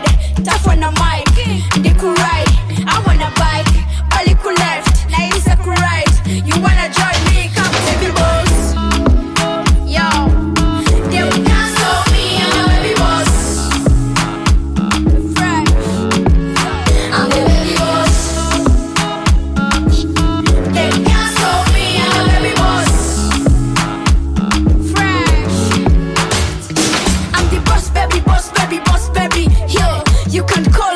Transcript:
tough on the mic. They could ride, I wanna bike. Bali could left, Naisa could right. You wanna join me? Come baby boss. Yo, they can't stop me, I'm a baby boss. Fresh, I'm the baby boss. They can't stop me, I'm a baby boss. Fresh, I'm the boss, baby, boss, baby, boss, baby. Yo, you can call